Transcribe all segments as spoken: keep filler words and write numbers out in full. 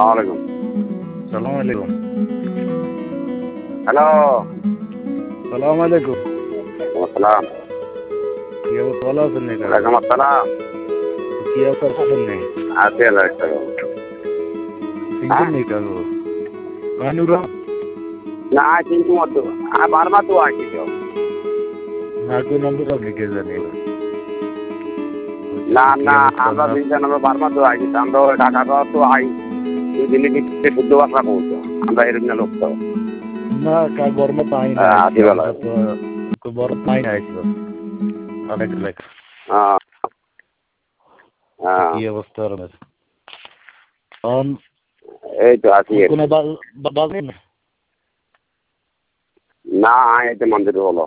আসসালামু আলাইকুম। সালাম আলাইকুম। হ্যালো। সালাম আলাইকুম। আসসালাম। কি অবস্থা, ভালো আছেন নাকি? ওয়ালাইকুম আসসালাম। কি অবস্থা আছেন নাকি? আছি আল্লাহ রাখছে। চিনছেন নাকি কাকু? মাহিনুর রহমান? না চিনছি মতো আর বারমা তো আসি তো আর কোন নম্বর আপনি কে জানি না। না না আমরা দুইজন আমরা বারমা তো আসি আমরা ঢাকা তো তো আই দুই দিনে দিতে শুদ্ধ ভাষা বলতো আমরা এরকম লোক তো না কা বর্মা পাই না আছি বলা তো বড় পাই না আইছিল অনেক লাইক হ্যাঁ হ্যাঁ কি অবস্থা আর অন এই তো আছি কোন বাজ নেই না না এতে মন্দির হলো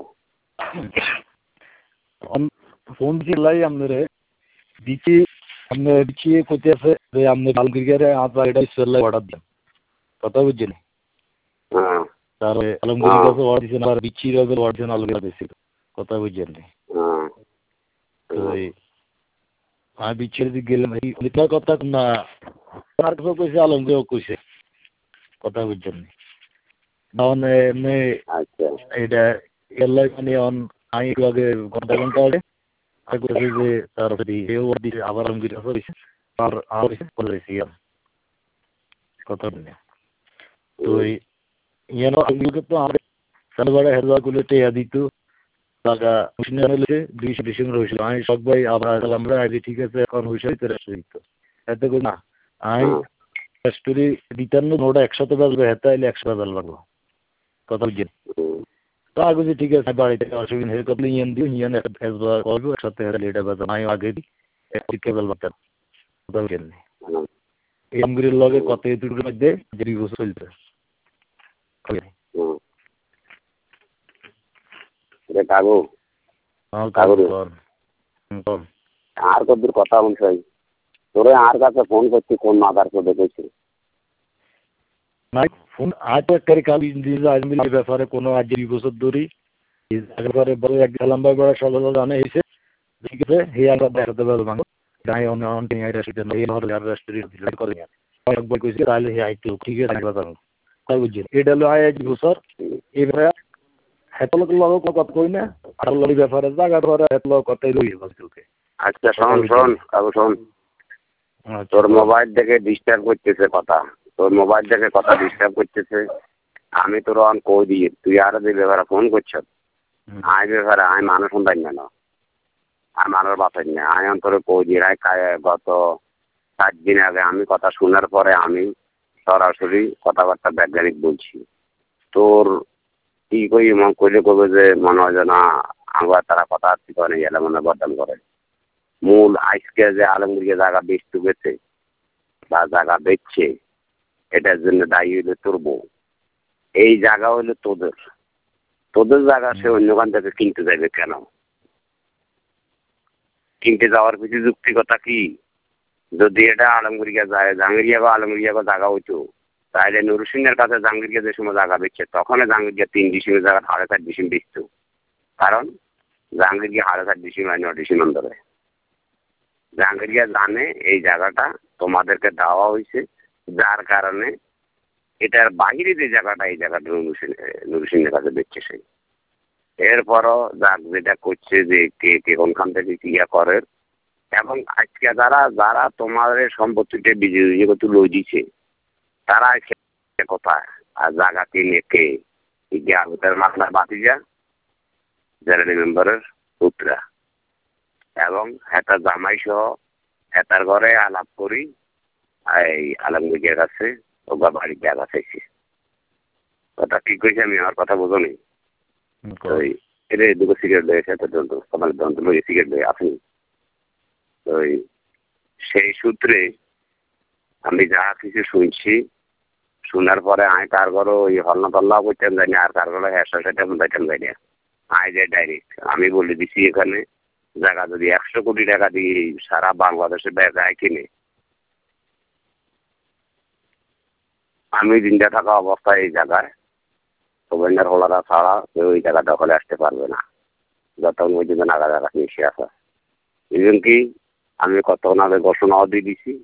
ফোন দিলাই আমরে দিছি আমনে দিছি কইতেছে যে আমনে বালগিরিয়ারে আপনার এটা সেলে অর্ডার দেন কথা বুঝছেন হ্যাঁ তারে আলমগিরি কাছে অর্ডার দিছেন আর বিচি রোগের অরিজিনাল আলগিরা দিছিল কথা বুঝছেন হ্যাঁ তো আমি বিচির দিকে গেলাম এটা কথা না তার কাছে কইছে আলমগিরি কইছে কথা বুঝছেন মানে এমনি আচ্ছা এটা এলাই মানে অন আমি আগে ঘন্টা ঘন্টা আগে আমি কইছি যে তার এও দিছে আবার আলমগিরি কাছে দিছে আর আর করেছি কথা বলে তো ইয়ানো আলমগিরি তো আমার সালবাড়া হেলবা গুলোতে দিত টাকা মেশিন আনলে দুইশো ডিসেম্বর হয়েছিল আমি সবাই আবার আমরা আগে ঠিক আছে এখন হয়েছে তো রেস্ট দিত এত করে না আমি স্টোরি দিতান্ন ওটা একসাথে বাজবে হেতা এলে একশো বাজার লাগলো কথা বুঝছেন তো আগে যে ঠিক আছে বাড়িতে অসুবিধা হয়ে কতলে ইয়ান দিও ইয়ান একবার করবো একসাথে লেটা বাজার আমি আগে দিই একটি কেবল বাজার কথা বুঝছেন এই আমগুলির লগে কত দুটোর মধ্যে যে বছর চলছে কাগু আর কত কথা বলছে তোরে আর কাছে ফোন করছি কোন মাদার করে দেখেছি ফোন আজ করে কাল আজমির ব্যাপারে কোনো আজ দুই বছর ধরেই ব্যাপারে বলে এক লম্বা বড় সকাল জানে এসে ঠিক আছে হে আমরা দেখাতে পারবো মানুষ গায়ে অন্য অন্য এই হল আর রেস্টুরেন্ট করে একবার কইছে তাহলে হে আইতো ঠিক আছে কথা তাই বুঝছেন এটা হলো আয় এক বছর এবারে হেতলক লগো কথা কই না আর লরি ব্যাপারে জায়গা ধরে হেতলক কথাই রই বলতে আচ্ছা শোন শোন কাগু শোন তোর মোবাইল থেকে ডিস্টার্ব করতেছে কথা তোর মোবাইল থেকে কথা ডিস্টার্ব করতেছে আমি তোর অন কই দিয়ে তুই আরো যে ব্যাপারে ফোন করছ আই ব্যাপারে আমি মানুষ শুনতাই না আর মানুষ বাঁচাই না আমি অন্তরে কই দিয়ে গত সাত দিন আগে আমি কথা শোনার পরে আমি সরাসরি কথাবার্তা বৈজ্ঞানিক বলছি তোর কি কই মন কইলে কবে যে মনে হয় যে না আমার তারা কথা করে গেলে মনে বদনাম করে মূল আজকে যে আলমগীরকে জায়গা বেচতে গেছে বা জায়গা বেচছে এটার জন্য দায়ী হইলে তোর বউ এই জায়গা হইলে তোদের তোদের জায়গা সে অন্যখান থেকে কিনতে যাবে কেন কিনতে যাওয়ার কিছু যুক্তিকতা কি যদি এটা আলমগীরকে যায় জাহাঙ্গীরিয়া বা আলমগীরিয়া জায়গা হইতো তাহলে নুরুসিনের কাছে জাহাঙ্গীরকে যে সময় জায়গা বেচছে তখন জাহাঙ্গীরিয়া তিন ডিসিমের জায়গা সাড়ে চার ডিসিম বেচত কারণ জাহাঙ্গীরকে সাড়ে চার ডিসিম আইন ডিসিম ধরে জাহাঙ্গীরিয়া জানে এই জায়গাটা তোমাদেরকে দেওয়া হয়েছে যার কারণে এটার বাহিরে যে জায়গাটা এই জায়গাটা নুরুসিনের কাছে বেচছে সেই এরপরও যাক যেটা করছে যে কে কে কোনখান থেকে ক্রিয়া করে এবং আজকে যারা যারা তোমাদের সম্পত্তিতে বিজয়ী লই দিছে তারা কোথায় আর জায়গা কিনে কে ভিতরে মাসলা বাতিজা জেনারেল মেম্বারের পুত্রা এবং হেতার জামাই সহ হেতার ঘরে আলাপ করি এই আলমগীরের কাছে ওগা বাড়ির জায়গা চাইছি কথা ঠিক কইছে আমি আমার কথা বোঝো নি ওই এটা দুটো সিগারেট লেগেছে সকালের দন্ত লই সিগারেট লেগে আসেনি ওই সেই সূত্রে আমি যা কিছু শুনছি শোনার পরে আমি কার ঘরও ওই হল্লা তল্লাও করতাম যাইনি আর কার ঘরে একশো সেটা যাইতাম যাইনি আই যাই ডাইরেক্ট আমি বলে দিছি এখানে জায়গা যদি একশো কোটি টাকা দিয়ে সারা বাংলাদেশে ব্যয় কিনে আমি দিনটা থাকা অবস্থায় এই জায়গায় সুবেন্দার হোলারা ছাড়া কেউ ওই জায়গা দখলে আসতে পারবে না যতক্ষণ ওই দিকে নাগা জায়গা মিশে আসা ইভেন কি আমি কতক্ষণ আগে ঘোষণাও দিয়ে দিছি